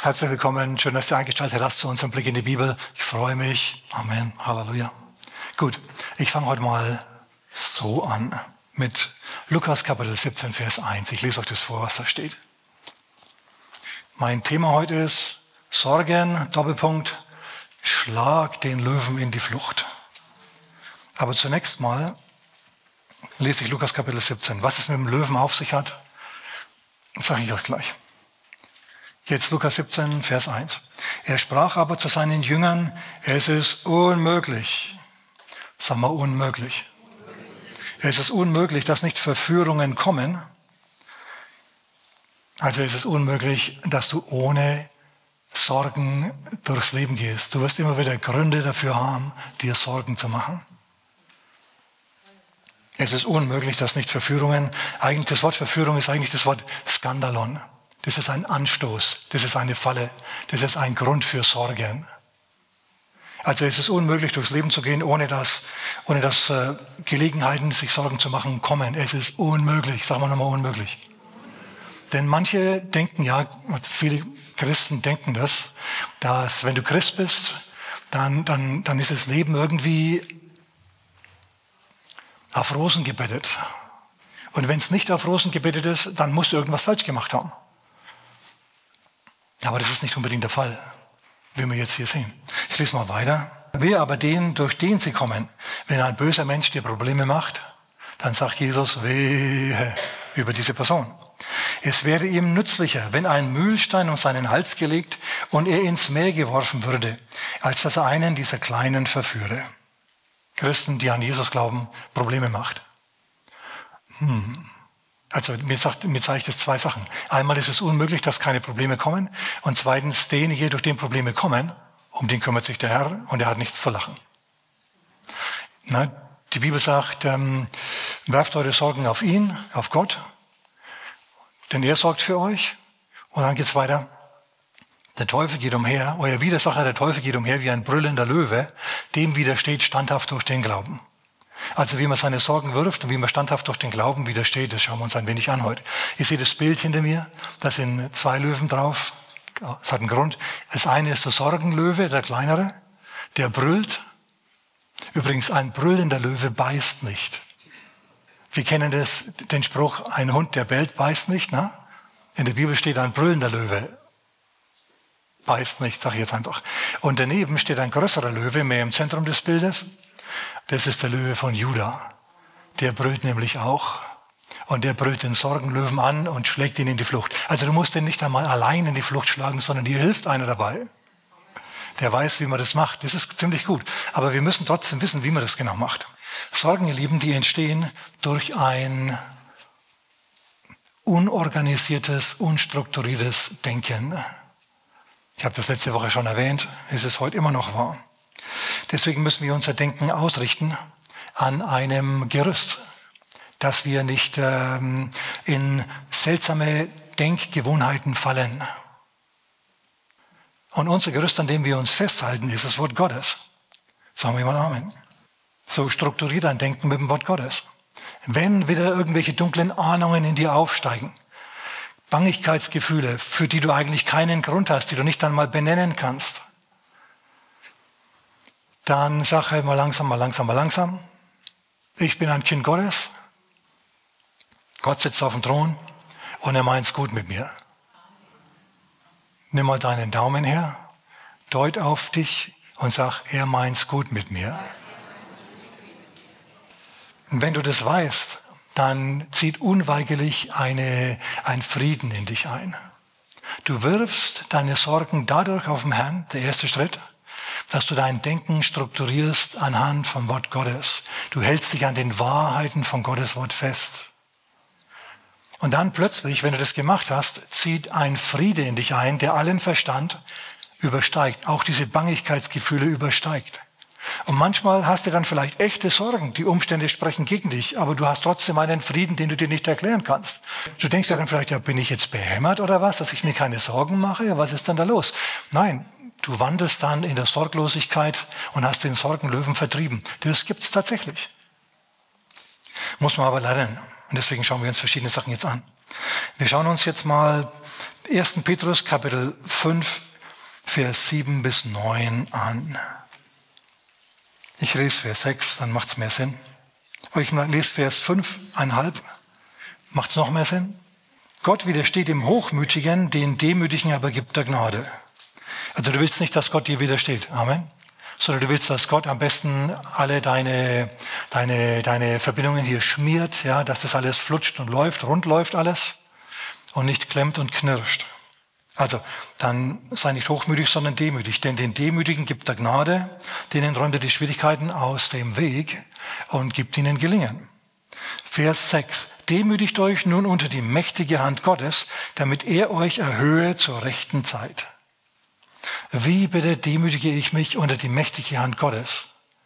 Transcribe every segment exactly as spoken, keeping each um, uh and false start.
Herzlich willkommen. Schön, dass du eingeschaltet hast zu unserem Blick in die Bibel. Ich freue mich. Amen. Halleluja. Gut, ich fange heute mal so an mit Lukas Kapitel siebzehn, Vers eins. Ich lese euch das vor, was da steht. Mein Thema heute ist Sorgen, Doppelpunkt, Schlag den Löwen in die Flucht. Aber zunächst mal lese ich Lukas Kapitel siebzehn. Was es mit dem Löwen auf sich hat, sage ich euch gleich. Jetzt Lukas siebzehn, Vers eins. Er sprach aber zu seinen Jüngern, es ist unmöglich, sagen wir unmöglich. Es ist unmöglich, dass nicht Verführungen kommen. Also es ist unmöglich, dass du ohne Sorgen durchs Leben gehst. Du wirst immer wieder Gründe dafür haben, dir Sorgen zu machen. Es ist unmöglich, dass nicht Verführungen, eigentlich das Wort Verführung ist eigentlich das Wort Skandalon. Das ist ein Anstoß, das ist eine Falle, das ist ein Grund für Sorgen. Also es ist unmöglich, durchs Leben zu gehen, ohne dass, ohne dass äh, Gelegenheiten, sich Sorgen zu machen, kommen. Es ist unmöglich, sagen wir nochmal unmöglich. Denn manche denken, ja, viele Christen denken das, dass wenn du Christ bist, dann, dann, dann ist das Leben irgendwie auf Rosen gebettet. Und wenn es nicht auf Rosen gebettet ist, dann musst du irgendwas falsch gemacht haben. Aber das ist nicht unbedingt der Fall, wie wir jetzt hier sehen. Ich lese mal weiter. Wer aber den, durch den sie kommen, wenn ein böser Mensch dir Probleme macht, dann sagt Jesus, wehe über diese Person. Es wäre ihm nützlicher, wenn ein Mühlstein um seinen Hals gelegt und er ins Meer geworfen würde, als dass er einen dieser Kleinen verführe. Christen, die an Jesus glauben, Probleme macht. Hm. Also mir, sagt, mir zeigt es zwei Sachen. Einmal ist es unmöglich, dass keine Probleme kommen. Und zweitens, derjenige, durch den Probleme kommen, um den kümmert sich der Herr und er hat nichts zu lachen. Na, die Bibel sagt, ähm, werft eure Sorgen auf ihn, auf Gott, denn er sorgt für euch. Und dann geht's weiter. Der Teufel geht umher, euer Widersacher, der Teufel geht umher wie ein brüllender Löwe, dem widersteht standhaft durch den Glauben. Also wie man seine Sorgen wirft und wie man standhaft durch den Glauben widersteht, das schauen wir uns ein wenig an heute. Ihr seht das Bild hinter mir, da sind zwei Löwen drauf. Das hat einen Grund. Das eine ist der Sorgenlöwe, der kleinere, der brüllt. Übrigens, ein brüllender Löwe beißt nicht. Wir kennen das, den Spruch, ein Hund, der bellt, beißt nicht. Ne? In der Bibel steht ein brüllender Löwe. Beißt nicht, sage ich jetzt einfach. Und daneben steht ein größerer Löwe, mehr im Zentrum des Bildes. Das ist der Löwe von Juda. Der brüllt nämlich auch. Und der brüllt den Sorgenlöwen an und schlägt ihn in die Flucht. Also du musst ihn nicht einmal allein in die Flucht schlagen, sondern dir hilft einer dabei. Der weiß, wie man das macht. Das ist ziemlich gut. Aber wir müssen trotzdem wissen, wie man das genau macht. Sorgen, ihr Lieben, die entstehen durch ein unorganisiertes, unstrukturiertes Denken. Ich habe das letzte Woche schon erwähnt. Es ist heute immer noch wahr. Deswegen müssen wir unser Denken ausrichten an einem Gerüst, dass wir nicht ähm, in seltsame Denkgewohnheiten fallen. Und unser Gerüst, an dem wir uns festhalten, ist das Wort Gottes. Sagen wir mal Amen. So strukturiert ein Denken mit dem Wort Gottes. Wenn wieder irgendwelche dunklen Ahnungen in dir aufsteigen, Bangigkeitsgefühle, für die du eigentlich keinen Grund hast, die du nicht einmal benennen kannst, dann sag halt mal langsam, mal langsam, mal langsam. Ich bin ein Kind Gottes. Gott sitzt auf dem Thron und er meint's gut mit mir. Nimm mal deinen Daumen her, deut auf dich und sag, er meint's gut mit mir. Und wenn du das weißt, dann zieht unweigerlich eine, ein Frieden in dich ein. Du wirfst deine Sorgen dadurch auf den Herrn, der erste Schritt, dass du dein Denken strukturierst anhand vom Wort Gottes. Du hältst dich an den Wahrheiten von Gottes Wort fest. Und dann plötzlich, wenn du das gemacht hast, zieht ein Friede in dich ein, der allen Verstand übersteigt, auch diese Bangigkeitsgefühle übersteigt. Und manchmal hast du dann vielleicht echte Sorgen, die Umstände sprechen gegen dich, aber du hast trotzdem einen Frieden, den du dir nicht erklären kannst. Du denkst ja dann vielleicht, ja, bin ich jetzt behämmert oder was, dass ich mir keine Sorgen mache? Ja, was ist denn da los? Nein. Du wandelst dann in der Sorglosigkeit und hast den Sorgenlöwen vertrieben. Das gibt es tatsächlich. Muss man aber lernen. Und deswegen schauen wir uns verschiedene Sachen jetzt an. Wir schauen uns jetzt mal ersten Petrus Kapitel fünf, Vers sieben bis neun an. Ich lese Vers sechs, dann macht es mehr Sinn. Ich lese Vers fünf, einhalb. Macht es noch mehr Sinn? Gott widersteht dem Hochmütigen, den Demütigen aber gibt er Gnade. Also du willst nicht, dass Gott dir widersteht. Amen. Sondern du willst, dass Gott am besten alle deine, deine, deine Verbindungen hier schmiert, ja, dass das alles flutscht und läuft, rund läuft alles und nicht klemmt und knirscht. Also, dann sei nicht hochmütig, sondern demütig. Denn den Demütigen gibt er Gnade, denen räumt er die Schwierigkeiten aus dem Weg und gibt ihnen Gelingen. Vers sechs. Demütigt euch nun unter die mächtige Hand Gottes, damit er euch erhöhe zur rechten Zeit. Wie bitte demütige ich mich unter die mächtige Hand Gottes?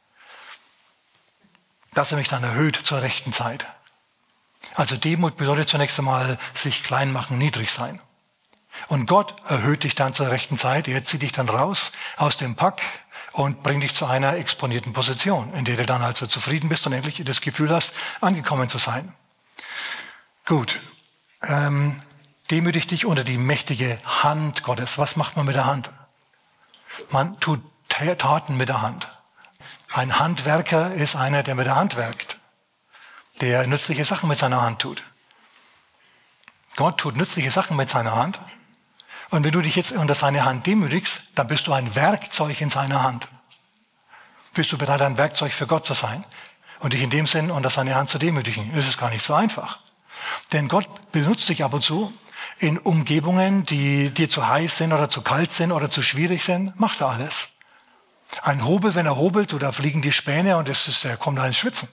Dass er mich dann erhöht zur rechten Zeit. Also Demut bedeutet zunächst einmal sich klein machen, niedrig sein. Und Gott erhöht dich dann zur rechten Zeit, er zieht dich dann raus aus dem Pack und bringt dich zu einer exponierten Position, in der du dann also zufrieden bist und endlich das Gefühl hast, angekommen zu sein. Gut, ähm, demütig dich unter die mächtige Hand Gottes. Was macht man mit der Hand? Man tut Taten mit der Hand. Ein Handwerker ist einer, der mit der Hand werkt, der nützliche Sachen mit seiner Hand tut. Gott tut nützliche Sachen mit seiner Hand. Und wenn du dich jetzt unter seine Hand demütigst, dann bist du ein Werkzeug in seiner Hand. Bist du bereit, ein Werkzeug für Gott zu sein und dich in dem Sinn unter seine Hand zu demütigen? Das ist gar nicht so einfach. Denn Gott benutzt dich ab und zu in Umgebungen, die dir zu heiß sind oder zu kalt sind oder zu schwierig sind. Macht er alles. Ein Hobel, wenn er hobelt, da fliegen die Späne und das ist, der kommt da ins Schwitzen.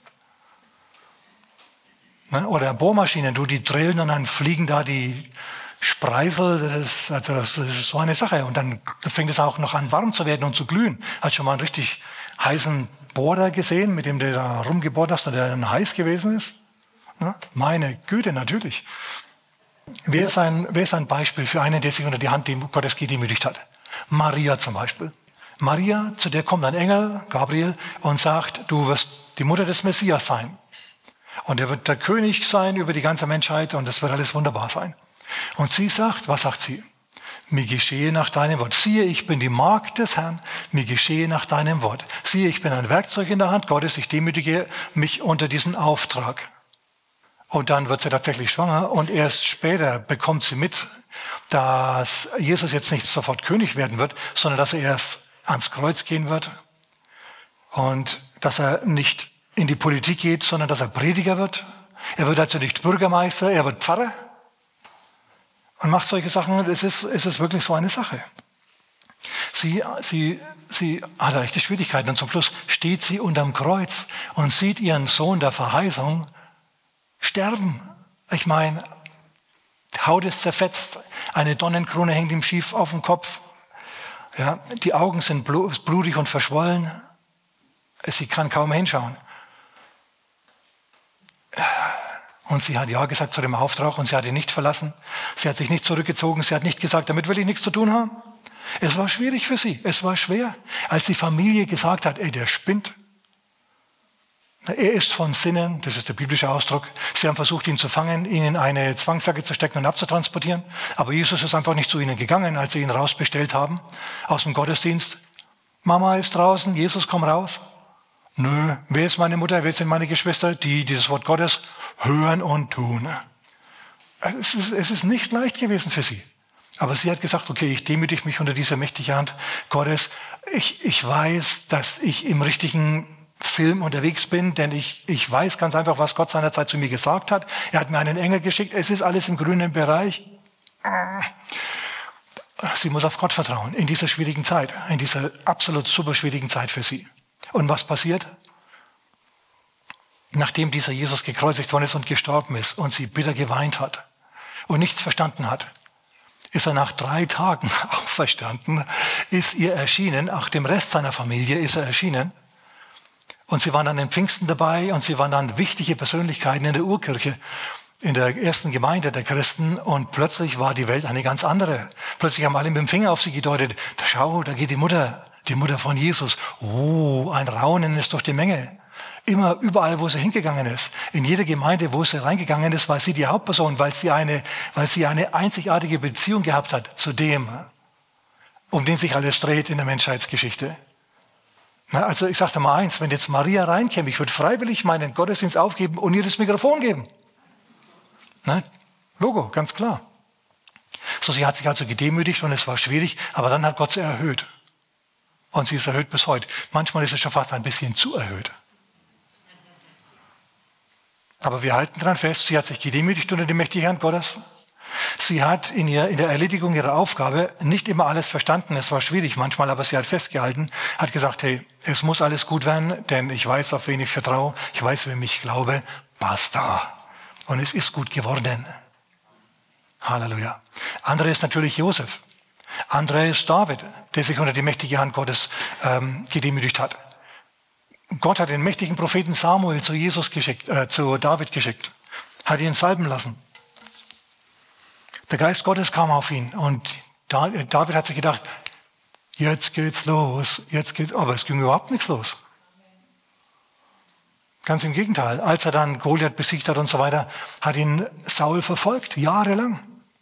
Oder Bohrmaschinen, du, die drillen und dann fliegen da die Spreisel, das ist, also das ist so eine Sache. Und dann fängt es auch noch an, warm zu werden und zu glühen. Hast schon mal einen richtig heißen Bohrer gesehen, mit dem du da rumgebohrt hast und der dann heiß gewesen ist? Na, meine Güte, natürlich. Wer ist, ein, wer ist ein Beispiel für einen, der sich unter die Hand Gottes gedemütigt hat? Maria zum Beispiel. Maria, zu der kommt ein Engel, Gabriel, und sagt, du wirst die Mutter des Messias sein. Und er wird der König sein über die ganze Menschheit und es wird alles wunderbar sein. Und sie sagt, was sagt sie? Mir geschehe nach deinem Wort. Siehe, ich bin die Magd des Herrn, mir geschehe nach deinem Wort. Siehe, ich bin ein Werkzeug in der Hand Gottes, ich demütige mich unter diesen Auftrag. Und dann wird sie tatsächlich schwanger und erst später bekommt sie mit, dass Jesus jetzt nicht sofort König werden wird, sondern dass er erst ans Kreuz gehen wird und dass er nicht in die Politik geht, sondern dass er Prediger wird. Er wird also nicht Bürgermeister, er wird Pfarrer und macht solche Sachen. Es ist, es ist wirklich so eine Sache. Sie, sie, sie hat echte Schwierigkeiten und zum Schluss steht sie unterm Kreuz und sieht ihren Sohn der Verheißung sterben. Ich meine, die Haut ist zerfetzt, eine Dornenkrone hängt ihm schief auf dem Kopf. Ja, die Augen sind blutig und verschwollen. Sie kann kaum hinschauen. Und sie hat ja gesagt zu dem Auftrag und sie hat ihn nicht verlassen. Sie hat sich nicht zurückgezogen. Sie hat nicht gesagt, damit will ich nichts zu tun haben. Es war schwierig für sie. Es war schwer. Als die Familie gesagt hat, ey, der spinnt. Er ist von Sinnen, das ist der biblische Ausdruck. Sie haben versucht, ihn zu fangen, ihn in eine Zwangssacke zu stecken und abzutransportieren. Aber Jesus ist einfach nicht zu ihnen gegangen, als sie ihn rausbestellt haben aus dem Gottesdienst. Mama ist draußen, Jesus, komm raus. Nö, wer ist meine Mutter, wer sind meine Geschwister? Die, die das Wort Gottes hören und tun. Es ist, es ist nicht leicht gewesen für sie. Aber sie hat gesagt, okay, ich demütige mich unter dieser mächtigen Hand Gottes. Ich, ich weiß, dass ich im richtigen Film unterwegs bin, denn ich, ich weiß ganz einfach, was Gott seinerzeit zu mir gesagt hat. Er hat mir einen Engel geschickt. Es ist alles im grünen Bereich. Sie muss auf Gott vertrauen in dieser schwierigen Zeit, in dieser absolut super schwierigen Zeit für sie. Und was passiert? Nachdem dieser Jesus gekreuzigt worden ist und gestorben ist und sie bitter geweint hat und nichts verstanden hat, ist er nach drei Tagen auferstanden, ist ihr erschienen, auch dem Rest seiner Familie ist er erschienen. Und sie waren dann in Pfingsten dabei und sie waren dann wichtige Persönlichkeiten in der Urkirche, in der ersten Gemeinde der Christen. Und plötzlich war die Welt eine ganz andere. Plötzlich haben alle mit dem Finger auf sie gedeutet. Da schau, da geht die Mutter, die Mutter von Jesus. Oh, ein Raunen ist durch die Menge. immer überall, wo sie hingegangen ist. In jeder Gemeinde, wo sie reingegangen ist, war sie die Hauptperson, weil sie eine, weil sie eine einzigartige Beziehung gehabt hat zu dem, um den sich alles dreht in der Menschheitsgeschichte. Na, also ich sage dir mal eins, wenn jetzt Maria reinkäme, ich würde freiwillig meinen Gottesdienst aufgeben und ihr das Mikrofon geben. Na, Logo, ganz klar. So, sie hat sich also gedemütigt und es war schwierig, aber dann hat Gott sie erhöht. Und sie ist erhöht bis heute. Manchmal ist es schon fast ein bisschen zu erhöht. Aber wir halten daran fest, sie hat sich gedemütigt unter die mächtige Hand Gottes. Sie hat in, ihr, in der Erledigung ihrer Aufgabe nicht immer alles verstanden. Es war schwierig manchmal, aber sie hat festgehalten, hat gesagt, hey, es muss alles gut werden, denn ich weiß, auf wen ich vertraue. Ich weiß, wem ich glaube. Basta. Und es ist gut geworden. Halleluja. Andere ist natürlich Josef. Andere ist David, der sich unter die mächtige Hand Gottes ähm, gedemütigt hat. Gott hat den mächtigen Propheten Samuel zu Jesus geschickt, äh, zu David geschickt, hat ihn salben lassen. Der Geist Gottes kam auf ihn und David hat sich gedacht, jetzt geht's los, jetzt geht's, aber es ging überhaupt nichts los. Ganz im Gegenteil, als er dann Goliath besiegt hat und so weiter, hat ihn Saul verfolgt, jahrelang.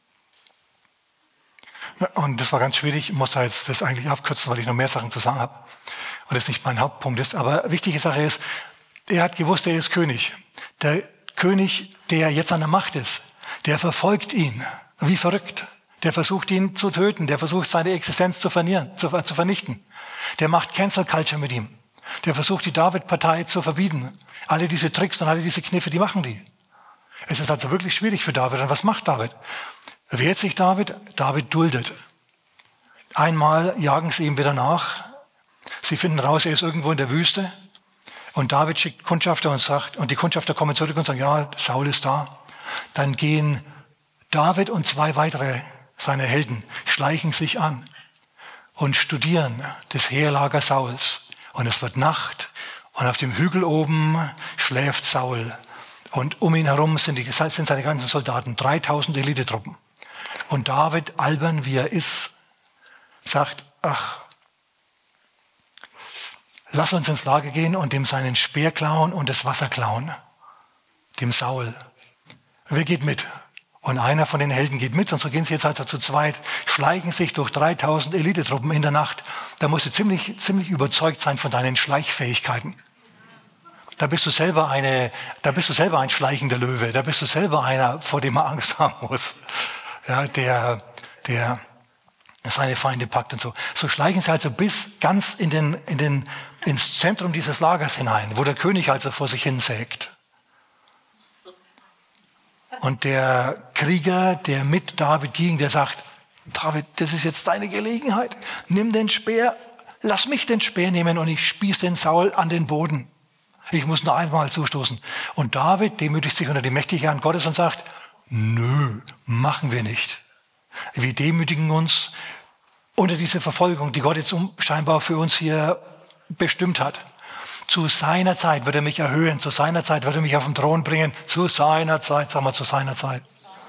Und das war ganz schwierig, ich muss da jetzt das eigentlich abkürzen, weil ich noch mehr Sachen zu sagen habe. Und das nicht mein Hauptpunkt ist. Aber wichtige Sache ist, er hat gewusst, er ist König. Der König, der jetzt an der Macht ist, der verfolgt ihn wie verrückt. Der versucht ihn zu töten, der versucht seine Existenz zu vernieren, zu, zu vernichten. Der macht Cancel Culture mit ihm. Der versucht die David-Partei zu verbieten. Alle diese Tricks und alle diese Kniffe, die machen die. Es ist also wirklich schwierig für David. Und was macht David? Wehrt sich David? David duldet. Einmal jagen sie ihm wieder nach. Sie finden raus, er ist irgendwo in der Wüste. Und David schickt Kundschafter und sagt, und die Kundschafter kommen zurück und sagen, ja, Saul ist da. Dann gehen David und zwei weitere seiner Helden, schleichen sich an und studieren das Heerlager Sauls. Und es wird Nacht und auf dem Hügel oben schläft Saul. Und um ihn herum sind, die, sind seine ganzen Soldaten, dreitausend Elitetruppen. Und David, albern wie er ist, sagt, ach, lass uns ins Lager gehen und dem seinen Speer klauen und das Wasser klauen. Dem Saul. Wer geht mit? Und einer von den Helden geht mit und so gehen sie jetzt also zu zweit, schleichen sich durch dreitausend Elitetruppen in der Nacht. Da musst du ziemlich, ziemlich überzeugt sein von deinen Schleichfähigkeiten. Da bist du selber eine, da bist du selber ein schleichender Löwe. Da bist du selber einer, vor dem man Angst haben muss. Ja, der, der seine Feinde packt und so. So schleichen sie also bis ganz in den, in den, ins Zentrum dieses Lagers hinein, wo der König also vor sich hin sägt. Und der Krieger, der mit David ging, der sagt, David, das ist jetzt deine Gelegenheit. Nimm den Speer, lass mich den Speer nehmen und ich spieß den Saul an den Boden. Ich muss nur einmal zustoßen. Und David demütigt sich unter die mächtige Hand Gottes und sagt, nö, machen wir nicht. Wir demütigen uns unter diese Verfolgung, die Gott jetzt scheinbar für uns hier bestimmt hat. Zu seiner Zeit wird er mich erhöhen, zu seiner Zeit wird er mich auf den Thron bringen, zu seiner Zeit, sagen wir zu seiner Zeit.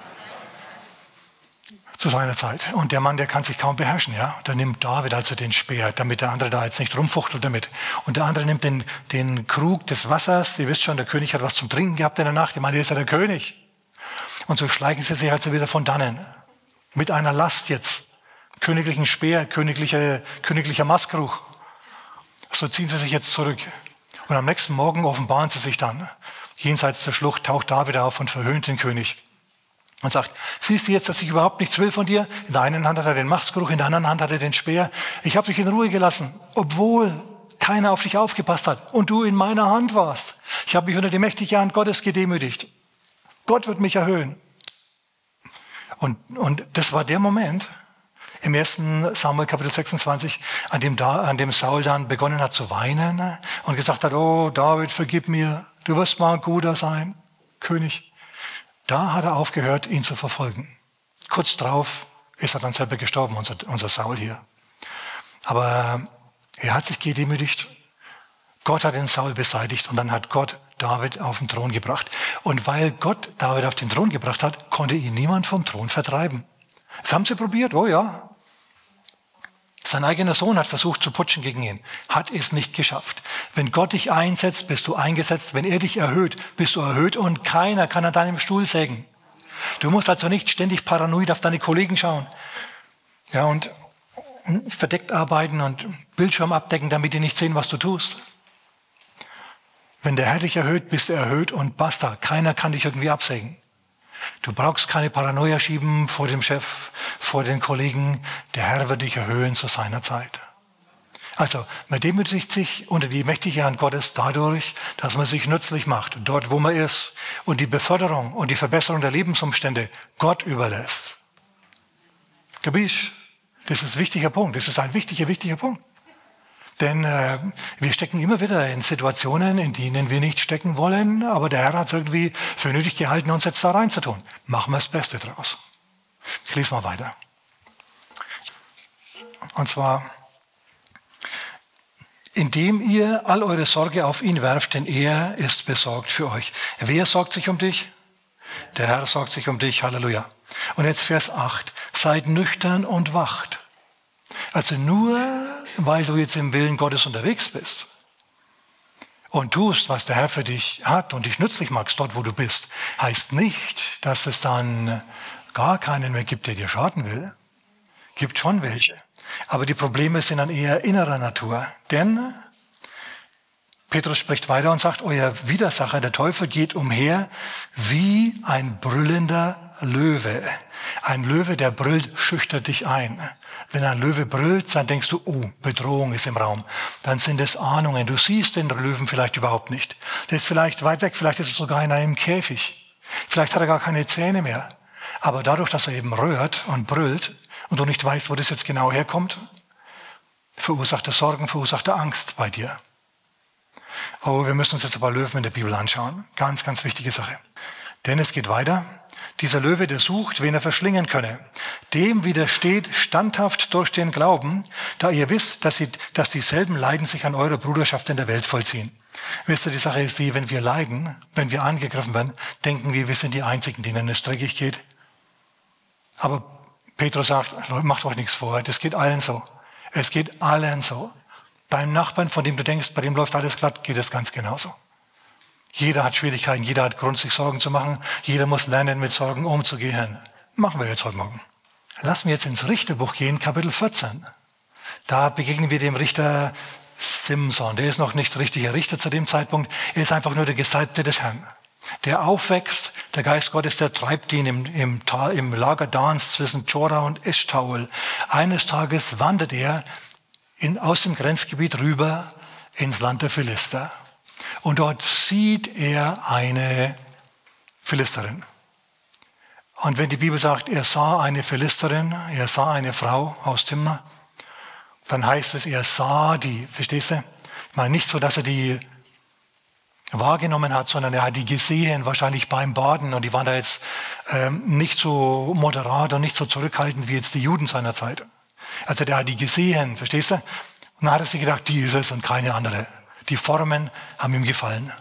Zu seiner Zeit. Und der Mann, der kann sich kaum beherrschen, ja. Da nimmt David also den Speer, damit der andere da jetzt nicht rumfuchtelt damit. Und der andere nimmt den, den Krug des Wassers. Ihr wisst schon, der König hat was zum Trinken gehabt in der Nacht. Ich meine, der ist ja der König. Und so schleichen sie sich also wieder von dannen. Mit einer Last jetzt. Königlichen Speer, königlicher, königlicher Mastkrug. So ziehen sie sich jetzt zurück. Und am nächsten Morgen offenbaren sie sich dann. Jenseits der Schlucht taucht David auf und verhöhnt den König. Und sagt, siehst du jetzt, dass ich überhaupt nichts will von dir? In der einen Hand hat er den Mastkrug, in der anderen Hand hat er den Speer. Ich habe dich in Ruhe gelassen, obwohl keiner auf dich aufgepasst hat und du in meiner Hand warst. Ich habe mich unter die mächtige Hand Gottes gedemütigt. Gott wird mich erhöhen. Und, und das war der Moment im ersten Samuel Kapitel sechsundzwanzig, an dem, da, an dem Saul dann begonnen hat zu weinen und gesagt hat, oh David, vergib mir, du wirst mal ein guter sein, König. Da hat er aufgehört, ihn zu verfolgen. Kurz drauf ist er dann selber gestorben, unser, unser Saul hier. Aber er hat sich gedemütigt. Gott hat den Saul beseitigt und dann hat Gott David auf den Thron gebracht. Und weil Gott David auf den Thron gebracht hat, konnte ihn niemand vom Thron vertreiben. Das haben sie probiert, oh ja. Sein eigener Sohn hat versucht zu putschen gegen ihn, hat es nicht geschafft. Wenn Gott dich einsetzt, bist du eingesetzt. Wenn er dich erhöht, bist du erhöht und keiner kann an deinem Stuhl sägen. Du musst also nicht ständig paranoid auf deine Kollegen schauen, ja, und verdeckt arbeiten und Bildschirm abdecken, damit die nicht sehen, was du tust. Wenn der Herr dich erhöht, bist du erhöht und basta. Keiner kann dich irgendwie absägen. Du brauchst keine Paranoia schieben vor dem Chef, vor den Kollegen. Der Herr wird dich erhöhen zu seiner Zeit. Also, man demütigt sich unter die mächtige Hand Gottes dadurch, dass man sich nützlich macht, dort wo man ist, und die Beförderung und die Verbesserung der Lebensumstände Gott überlässt. Kapisch? Das ist ein wichtiger Punkt. Das ist ein wichtiger, wichtiger Punkt. Denn äh, wir stecken immer wieder in Situationen, in denen wir nicht stecken wollen, aber der Herr hat es irgendwie für nötig gehalten, uns jetzt da reinzutun. Machen wir das Beste draus. Ich lese mal weiter. Und zwar, indem ihr all eure Sorge auf ihn werft, denn er ist besorgt für euch. Wer sorgt sich um dich? Der Herr sorgt sich um dich. Halleluja. Und jetzt Vers acht. Seid nüchtern und wacht. Also nur, weil du jetzt im Willen Gottes unterwegs bist und tust, was der Herr für dich hat und dich nützlich machst, dort wo du bist, heißt nicht, dass es dann gar keinen mehr gibt, der dir schaden will. Gibt schon welche. Aber die Probleme sind dann eher innerer Natur. Denn Petrus spricht weiter und sagt, euer Widersacher, der Teufel, geht umher wie ein brüllender Löwe. Ein Löwe, der brüllt, schüchtert dich ein. Wenn ein Löwe brüllt, dann denkst du, oh, Bedrohung ist im Raum. Dann sind es Ahnungen. Du siehst den Löwen vielleicht überhaupt nicht. Der ist vielleicht weit weg, vielleicht ist es sogar in einem Käfig. Vielleicht hat er gar keine Zähne mehr. Aber dadurch, dass er eben röhrt und brüllt und du nicht weißt, wo das jetzt genau herkommt, verursacht er Sorgen, verursacht er Angst bei dir. Oh, wir müssen uns jetzt ein paar Löwen in der Bibel anschauen. Ganz, ganz wichtige Sache. Denn es geht weiter. Dieser Löwe, der sucht, wen er verschlingen könne. Dem widersteht standhaft durch den Glauben, da ihr wisst, dass, sie, dass dieselben Leiden sich an eurer Bruderschaft in der Welt vollziehen. Wisst ihr, die Sache ist die, wenn wir leiden, wenn wir angegriffen werden, denken wir, wir sind die Einzigen, denen es dreckig geht. Aber Petrus sagt, macht euch nichts vor, das geht allen so. Es geht allen so. Deinem Nachbarn, von dem du denkst, bei dem läuft alles glatt, geht es ganz genauso. Jeder hat Schwierigkeiten, jeder hat Grund, sich Sorgen zu machen. Jeder muss lernen, mit Sorgen umzugehen. Machen wir jetzt heute Morgen. Lassen wir jetzt ins Richterbuch gehen, Kapitel vierzehn. Da begegnen wir dem Richter Simson. Der ist noch nicht richtiger Richter zu dem Zeitpunkt. Er ist einfach nur der Gesalbte des Herrn. Der aufwächst, der Geist Gottes, der treibt ihn im, im, Tal, im Lager Dans zwischen Jorah und Eschtaol. Eines Tages wandert er in, aus dem Grenzgebiet rüber ins Land der Philister. Und dort sieht er eine Philisterin. Und wenn die Bibel sagt, er sah eine Philisterin, er sah eine Frau aus Timna, dann heißt es, er sah die, verstehst du? Ich meine nicht so, dass er die wahrgenommen hat, sondern er hat die gesehen, wahrscheinlich beim Baden. Und die waren da jetzt ähm, nicht so moderat und nicht so zurückhaltend wie jetzt die Juden seiner Zeit. Also der hat die gesehen, verstehst du? Und dann hat er sich gedacht, die ist es und keine andere. Die Formen haben ihm gefallen.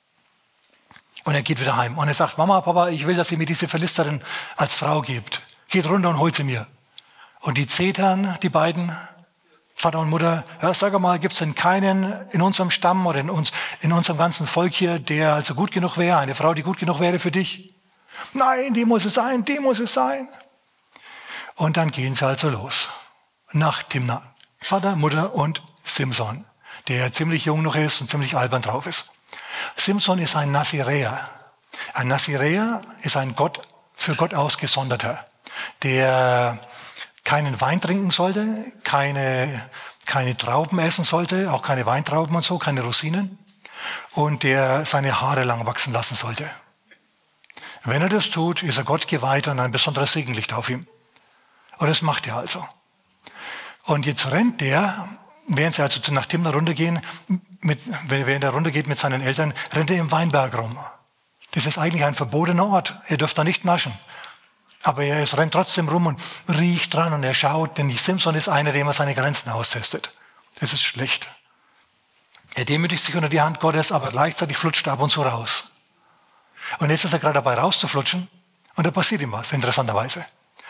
Und er geht wieder heim. Und er sagt, Mama, Papa, ich will, dass ihr mir diese Philisterin als Frau gebt. Geht runter und holt sie mir. Und die zetern, die beiden, Vater und Mutter, ja, sag mal, gibt es denn keinen in unserem Stamm oder in, uns, in unserem ganzen Volk hier, der also gut genug wäre, eine Frau, die gut genug wäre für dich? Nein, die muss es sein, die muss es sein. Und dann gehen sie also los. Nach Timna. Vater, Mutter und Simson, der ziemlich jung noch ist und ziemlich albern drauf ist. Simson ist ein Naziräer. Ein Naziräer ist ein Gott, für Gott ausgesonderter, der keinen Wein trinken sollte, keine, keine Trauben essen sollte, auch keine Weintrauben und so, keine Rosinen, und der seine Haare lang wachsen lassen sollte. Wenn er das tut, ist er Gott geweiht und ein besonderes Segen liegt auf ihm. Und das macht er also. Und jetzt rennt der, während sie also nach Timna runtergehen, mit, während er runtergeht mit seinen Eltern, rennt er im Weinberg rum. Das ist eigentlich ein verbotener Ort. Er dürfte da nicht naschen. Aber er ist, rennt trotzdem rum und riecht dran und er schaut, denn Simson ist einer, der immer seine Grenzen austestet. Das ist schlecht. Er demütigt sich unter die Hand Gottes, aber gleichzeitig flutscht er ab und zu raus. Und jetzt ist er gerade dabei rauszuflutschen und da passiert ihm was, interessanterweise.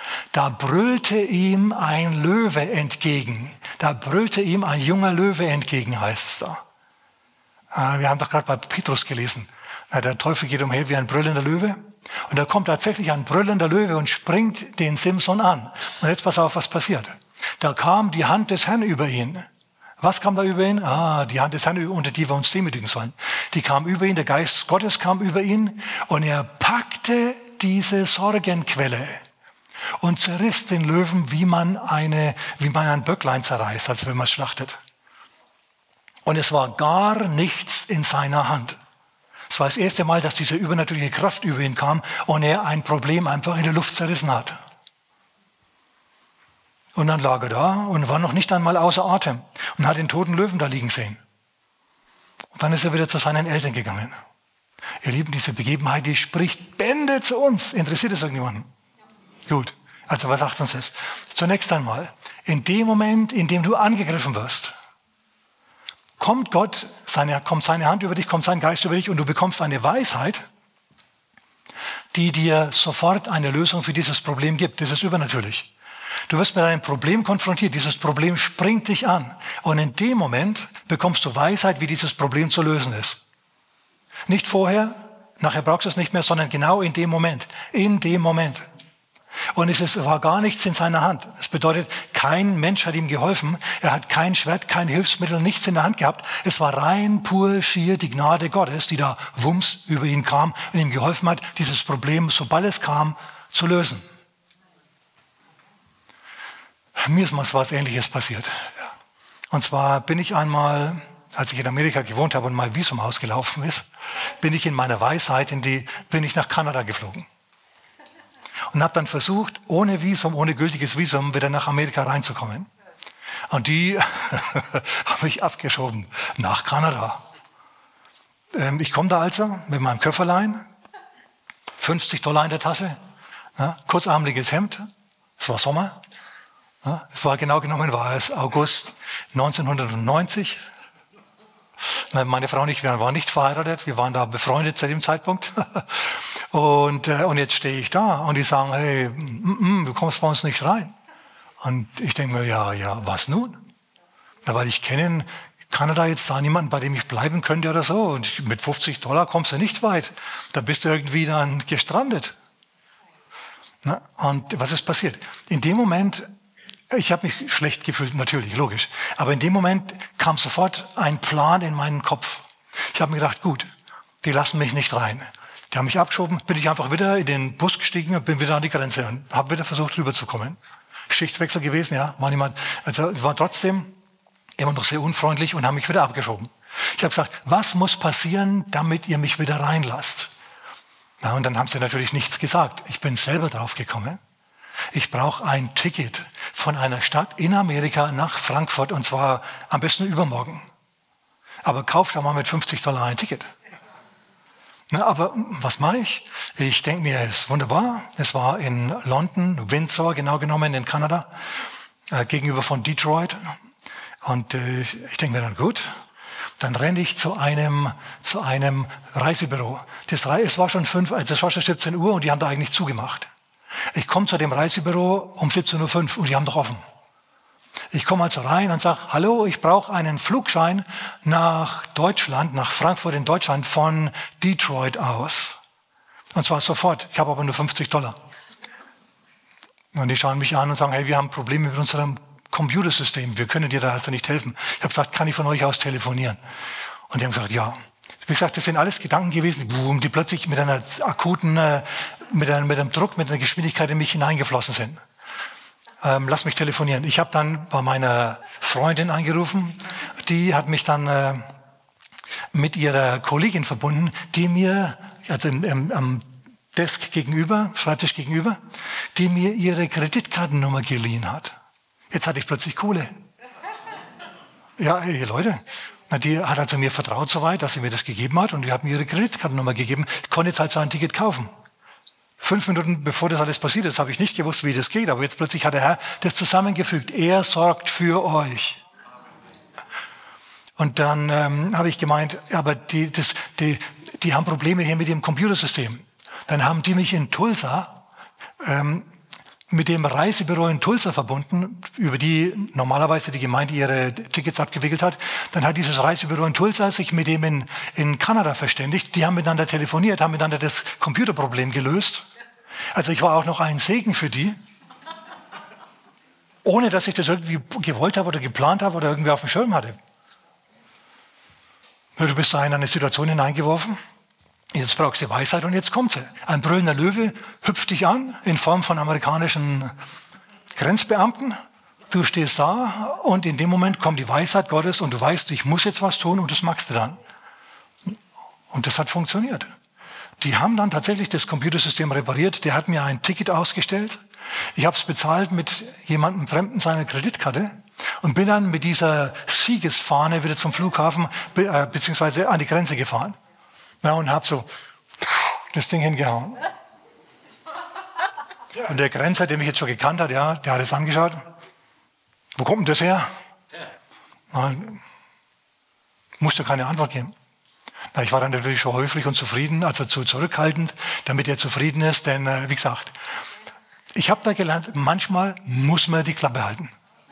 Da brüllte ihm ein Löwe entgegen. Da brüllte ihm ein junger Löwe entgegen, heißt es da. Wir haben doch gerade bei Petrus gelesen. Der Teufel geht umher wie ein brüllender Löwe. Und da kommt tatsächlich ein brüllender Löwe und springt den Simson an. Und jetzt pass auf, was passiert. Da kam die Hand des Herrn über ihn. Was kam da über ihn? Ah, die Hand des Herrn, unter die wir uns demütigen sollen. Die kam über ihn, der Geist Gottes kam über ihn und er packte diese Sorgenquelle und zerriss den Löwen, wie man, eine, wie man ein Böcklein zerreißt, als wenn man es schlachtet. Und es war gar nichts in seiner Hand. Es war das erste Mal, dass diese übernatürliche Kraft über ihn kam und er ein Problem einfach in der Luft zerrissen hat. Und dann lag er da und war noch nicht einmal außer Atem und hat den toten Löwen da liegen sehen. Und dann ist er wieder zu seinen Eltern gegangen. Ihr Lieben, diese Begebenheit, die spricht Bände zu uns. Interessiert es irgendjemanden? Ja. Gut, also was sagt uns das? Zunächst einmal, in dem Moment, in dem du angegriffen wirst, kommt Gott, seine, kommt seine Hand über dich, kommt sein Geist über dich und du bekommst eine Weisheit, die dir sofort eine Lösung für dieses Problem gibt. Das ist übernatürlich. Du wirst mit einem Problem konfrontiert. Dieses Problem springt dich an. Und in dem Moment bekommst du Weisheit, wie dieses Problem zu lösen ist. Nicht vorher, nachher brauchst du es nicht mehr, sondern genau in dem Moment. In dem Moment. Und es ist, war gar nichts in seiner Hand. Das bedeutet, kein Mensch hat ihm geholfen. Er hat kein Schwert, kein Hilfsmittel, nichts in der Hand gehabt. Es war rein, pur, schier die Gnade Gottes, die da wumms über ihn kam und ihm geholfen hat, dieses Problem, sobald es kam, zu lösen. Mir ist mal was Ähnliches passiert. Und zwar bin ich einmal, als ich in Amerika gewohnt habe und mein Visum ausgelaufen ist, bin ich in meiner Weisheit, in die, bin ich nach Kanada geflogen. Und habe dann versucht, ohne Visum, ohne gültiges Visum, wieder nach Amerika reinzukommen. Und die habe ich abgeschoben nach Kanada. Ähm, ich komme da also mit meinem Köfferlein, fünfzig Dollar in der Tasche, ja, kurzarmliches Hemd, es war Sommer. Ja, es war genau genommen, war es August neunzehnhundertneunzig. Meine Frau und ich, wir waren nicht verheiratet, wir waren da befreundet zu dem Zeitpunkt. Und, äh, und jetzt stehe ich da und die sagen, hey, m -m, du kommst bei uns nicht rein. Und ich denke mir, ja, ja, was nun? Ja, weil ich kenne Kanada jetzt da niemanden, bei dem ich bleiben könnte oder so. Und mit fünfzig Dollar kommst du nicht weit. Da bist du irgendwie dann gestrandet. Na, und was ist passiert? In dem Moment, ich habe mich schlecht gefühlt, natürlich, logisch. Aber in dem Moment kam sofort ein Plan in meinen Kopf. Ich habe mir gedacht, gut, die lassen mich nicht rein. Die haben mich abgeschoben, bin ich einfach wieder in den Bus gestiegen und bin wieder an die Grenze und habe wieder versucht, rüberzukommen. Schichtwechsel gewesen, ja, war niemand. Also es war trotzdem immer noch sehr unfreundlich und haben mich wieder abgeschoben. Ich habe gesagt, was muss passieren, damit ihr mich wieder reinlasst? Na, und dann haben sie natürlich nichts gesagt. Ich bin selber drauf gekommen. Ich brauche ein Ticket von einer Stadt in Amerika nach Frankfurt und zwar am besten übermorgen. Aber kauf doch mal mit fünfzig Dollar ein Ticket. Na, aber was mache ich? Ich denke mir, es ist wunderbar. Es war in London, Windsor genau genommen in Kanada, äh, gegenüber von Detroit. Und äh, ich denke mir dann, gut, dann renne ich zu einem, zu einem Reisebüro. Das, es war schon fünf, also es war schon siebzehn Uhr und die haben da eigentlich zugemacht. Ich komme zu dem Reisebüro um siebzehn Uhr fünf und die haben doch offen. Ich komme also rein und sage, hallo, ich brauche einen Flugschein nach Deutschland, nach Frankfurt in Deutschland von Detroit aus. Und zwar sofort. Ich habe aber nur fünfzig Dollar. Und die schauen mich an und sagen, hey, wir haben Probleme mit unserem Computersystem. Wir können dir da also nicht helfen. Ich habe gesagt, kann ich von euch aus telefonieren? Und die haben gesagt, ja. Wie gesagt, das sind alles Gedanken gewesen, die plötzlich mit einer akuten, mit einem, mit einem Druck, mit einer Geschwindigkeit in mich hineingeflossen sind. Ähm, lass mich telefonieren. Ich habe dann bei meiner Freundin angerufen. Die hat mich dann äh, mit ihrer Kollegin verbunden, die mir, also im, im, am Desk gegenüber, Schreibtisch gegenüber, die mir ihre Kreditkartennummer geliehen hat. Jetzt hatte ich plötzlich Kohle. Ja, ey, Leute, die hat also mir vertraut soweit, dass sie mir das gegeben hat und die hat mir ihre Kreditkartennummer gegeben. Ich konnte jetzt halt so ein Ticket kaufen. Fünf Minuten bevor das alles passiert ist, habe ich nicht gewusst, wie das geht. Aber jetzt plötzlich hat der Herr das zusammengefügt. Er sorgt für euch. Und dann ähm, habe ich gemeint, aber die, das, die, die haben Probleme hier mit ihrem Computersystem. Dann haben die mich in Tulsa ähm, mit dem Reisebüro in Tulsa verbunden, über die normalerweise die Gemeinde ihre Tickets abgewickelt hat. Dann hat dieses Reisebüro in Tulsa sich mit dem in, in Kanada verständigt. Die haben miteinander telefoniert, haben miteinander das Computerproblem gelöst. Also ich war auch noch ein Segen für die. Ohne dass ich das irgendwie gewollt habe oder geplant habe oder irgendwie auf dem Schirm hatte. Du bist da in eine Situation hineingeworfen. Jetzt brauchst du Weisheit und jetzt kommt sie. Ein brüllender Löwe hüpft dich an in Form von amerikanischen Grenzbeamten. Du stehst da und in dem Moment kommt die Weisheit Gottes und du weißt, ich muss jetzt was tun und das magst du dann. Und das hat funktioniert. Die haben dann tatsächlich das Computersystem repariert. Der hat mir ein Ticket ausgestellt. Ich habe es bezahlt mit jemandem Fremden seiner Kreditkarte und bin dann mit dieser Siegesfahne wieder zum Flughafen be äh, beziehungsweise an die Grenze gefahren. Ja, und habe so das Ding hingehauen. Und der Grenzer, der mich jetzt schon gekannt hat, ja, der hat es angeschaut. Wo kommt denn das her? Na, musste keine Antwort geben. Na, ich war dann natürlich schon höflich und zufrieden, also zu zurückhaltend, damit er zufrieden ist. Denn, äh, wie gesagt, ich habe da gelernt, manchmal muss man die Klappe halten.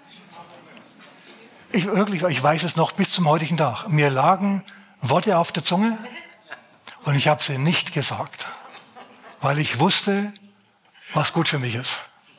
Ich, wirklich, ich weiß es noch bis zum heutigen Tag. Mir lagen Worte auf der Zunge. Und ich habe sie nicht gesagt, weil ich wusste, was gut für mich ist.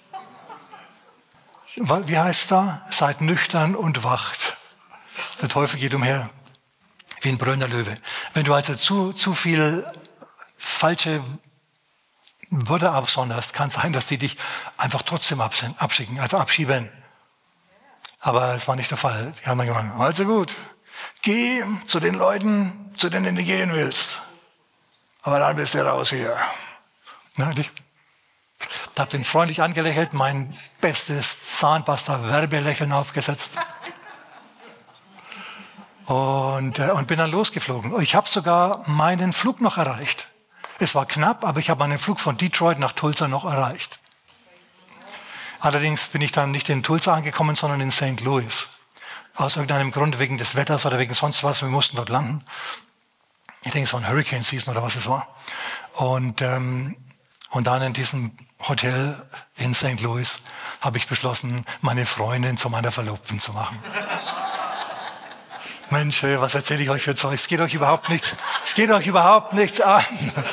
Wie heißt es da? Seid nüchtern und wacht. Der Teufel geht umher wie ein brüllender Löwe. Wenn du also zu, zu viel falsche Wörter absonderst, kann es sein, dass die dich einfach trotzdem abschicken, also abschieben. Aber es war nicht der Fall. Die haben dann gesagt, also gut, geh zu den Leuten, zu denen du gehen willst. Aber dann bist du raus hier. Na, ich habe den freundlich angelächelt, mein bestes Zahnpasta-Werbelächeln aufgesetzt. Und, äh, und bin dann losgeflogen. Ich habe sogar meinen Flug noch erreicht. Es war knapp, aber ich habe meinen Flug von Detroit nach Tulsa noch erreicht. Allerdings bin ich dann nicht in Tulsa angekommen, sondern in Saint Louis. Aus irgendeinem Grund, wegen des Wetters oder wegen sonst was, wir mussten dort landen. Ich denke, es war ein Hurricane Season oder was es war. Und, ähm, und dann in diesem Hotel in Saint Louis habe ich beschlossen, meine Freundin zu meiner Verlobten zu machen. Mensch, was erzähle ich euch für Zeug? Es geht euch überhaupt nichts, es geht euch überhaupt nichts an.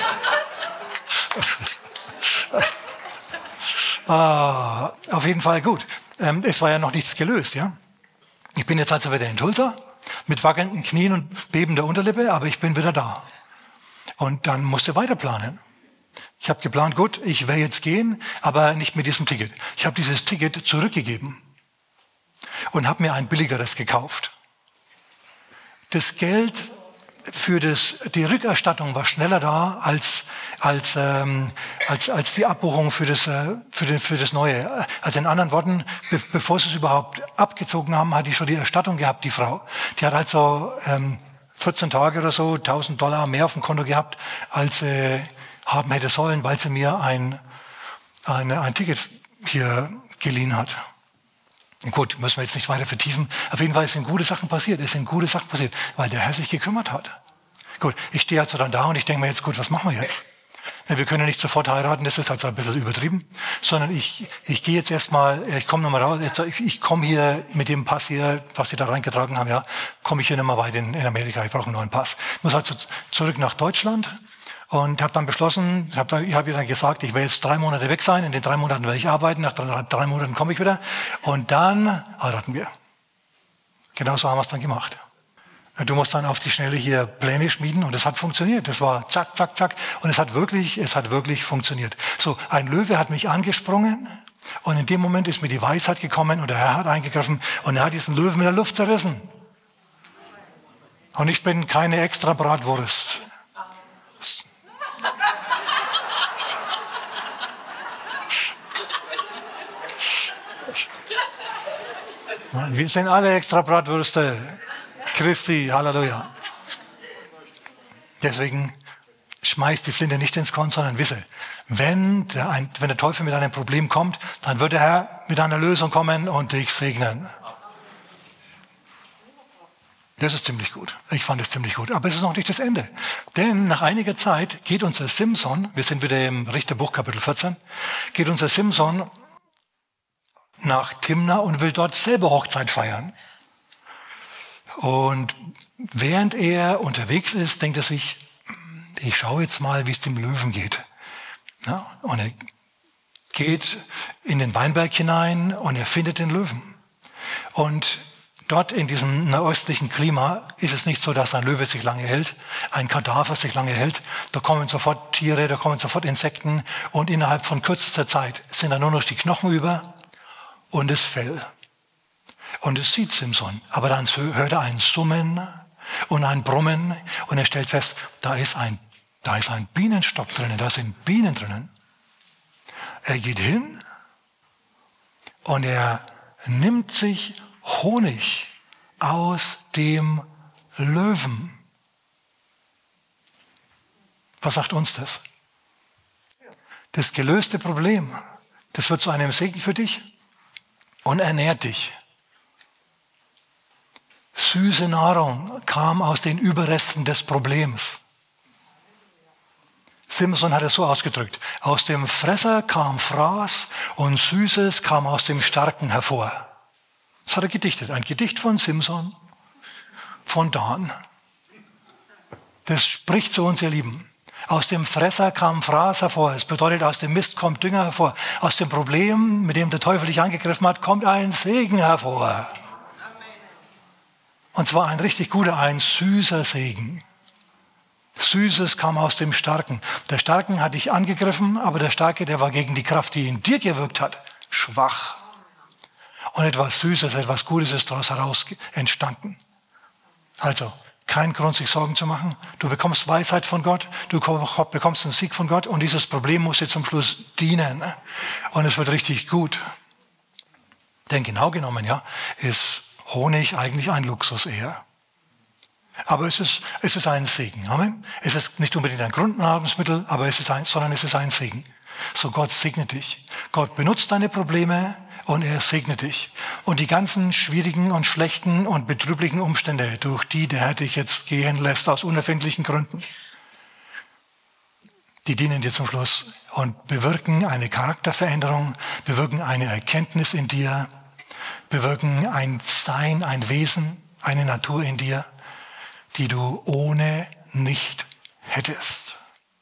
ah, auf jeden Fall gut. Ähm, es war ja noch nichts gelöst, ja. Ich bin jetzt also wieder in Tulsa. Mit wackelnden Knien und bebender Unterlippe, aber ich bin wieder da. Und dann musste weiter planen. Ich habe geplant, gut, ich werde jetzt gehen, aber nicht mit diesem Ticket. Ich habe dieses Ticket zurückgegeben und habe mir ein billigeres gekauft. Das Geld für das, die Rückerstattung war schneller da als, als, ähm, als, als die Abbuchung für das, äh, für, den, für das Neue. Also in anderen Worten, be bevor sie es überhaupt abgezogen haben, hat die schon die Erstattung gehabt, die Frau. Die hat also ähm, vierzehn Tage oder so, tausend Dollar mehr auf dem Konto gehabt, als sie haben hätte sollen, weil sie mir ein, ein, ein Ticket hier geliehen hat. Gut, müssen wir jetzt nicht weiter vertiefen. Auf jeden Fall sind gute Sachen passiert. Es sind gute Sachen passiert, weil der Herr sich gekümmert hat. Gut, ich stehe also dann da und ich denke mir jetzt, gut, was machen wir jetzt? Wir können nicht sofort heiraten, das ist also ein bisschen übertrieben, sondern ich, ich gehe jetzt erstmal, ich komme nochmal raus, jetzt, ich, ich komme hier mit dem Pass hier, was Sie da reingetragen haben, ja, komme ich hier nicht mehr weit in, in Amerika, ich brauche einen neuen Pass. Ich muss also zurück nach Deutschland und habe dann beschlossen, ich habe dann, ich hab ihr dann gesagt, ich werde jetzt drei Monate weg sein, in den drei Monaten werde ich arbeiten, nach drei, drei Monaten komme ich wieder und dann heiraten wir. Genauso haben wir es dann gemacht. Du musst dann auf die Schnelle hier Pläne schmieden und es hat funktioniert. Das war zack, zack, zack und es hat wirklich, es hat wirklich funktioniert. So, ein Löwe hat mich angesprungen und in dem Moment ist mir die Weisheit gekommen und der Herr hat eingegriffen und er hat diesen Löwen mit der Luft zerrissen. Und ich bin keine extra Bratwurst. Wir sind alle extra Bratwürste. Christi, Halleluja. Deswegen schmeißt die Flinte nicht ins Korn, sondern wisse, wenn der, ein, wenn der Teufel mit einem Problem kommt, dann wird der Herr mit einer Lösung kommen und dich segnen. Das ist ziemlich gut. Ich fand es ziemlich gut. Aber es ist noch nicht das Ende. Denn nach einiger Zeit geht unser Simson, wir sind wieder im Richterbuch Kapitel vierzehn, geht unser Simson nach Timna und will dort selber Hochzeit feiern. Und während er unterwegs ist, denkt er sich, ich schaue jetzt mal, wie es dem Löwen geht. Ja, und er geht in den Weinberg hinein und er findet den Löwen. Und dort in diesem nahöstlichen Klima ist es nicht so, dass ein Löwe sich lange hält, ein Kadaver sich lange hält. Da kommen sofort Tiere, da kommen sofort Insekten und innerhalb von kürzester Zeit sind da nur noch die Knochen über und das Fell. Und es sieht Simson, aber dann hört er ein Summen und ein Brummen und er stellt fest, da ist ein, da ist ein Bienenstock drinnen, da sind Bienen drinnen. Er geht hin und er nimmt sich Honig aus dem Löwen. Was sagt uns das? Das gelöste Problem, das wird zu einem Segen für dich und ernährt dich. Süße Nahrung kam aus den Überresten des Problems. Simson hat es so ausgedrückt, aus dem Fresser kam Fraß und Süßes kam aus dem Starken hervor. Das hat er gedichtet, ein Gedicht von Simson, von Dan. Das spricht zu uns, ihr Lieben. Aus dem Fresser kam Fraß hervor. Es bedeutet, aus dem Mist kommt Dünger hervor. Aus dem Problem, mit dem der Teufel dich angegriffen hat, kommt ein Segen hervor. Und zwar ein richtig guter, ein süßer Segen. Süßes kam aus dem Starken. Der Starken hat dich angegriffen, aber der Starke, der war gegen die Kraft, die in dir gewirkt hat, schwach. Und etwas Süßes, etwas Gutes ist daraus heraus entstanden. Also, kein Grund, sich Sorgen zu machen. Du bekommst Weisheit von Gott, du bekommst einen Sieg von Gott und dieses Problem muss dir zum Schluss dienen. Und es wird richtig gut. Denn genau genommen, ja, ist Honig eigentlich ein Luxus eher. Aber es ist, es ist ein Segen. Amen. Es ist nicht unbedingt ein Grundnahrungsmittel, aber es ist ein, sondern es ist ein Segen. So, Gott segnet dich. Gott benutzt deine Probleme und er segnet dich. Und die ganzen schwierigen und schlechten und betrüblichen Umstände, durch die der Herr dich jetzt gehen lässt, aus unerfindlichen Gründen, die dienen dir zum Schluss und bewirken eine Charakterveränderung, bewirken eine Erkenntnis in dir, bewirken ein Sein, ein Wesen, eine Natur in dir, die du ohne nicht hättest.